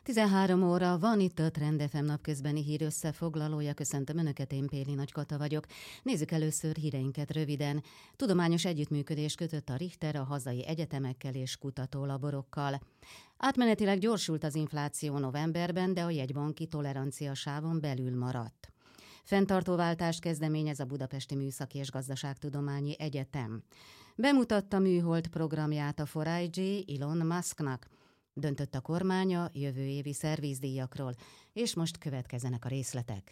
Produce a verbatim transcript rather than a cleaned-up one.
tizenhárom óra van itt a Trend ef em napközbeni hír összefoglalója. Köszöntöm Önöket, én Péli Nagykata vagyok. Nézzük először híreinket röviden. Tudományos együttműködés kötött a Richter a hazai egyetemekkel és kutatólaborokkal. Átmenetileg gyorsult az infláció novemberben, de a jegybanki tolerancia sávon belül maradt. Fenntartóváltást kezdeményez a Budapesti Műszaki és Gazdaságtudományi Egyetem. Bemutatta műhold programját a négy G Elon Musknak. Döntött a kormány a jövő évi szervízdíjakról, és most következzenek a részletek.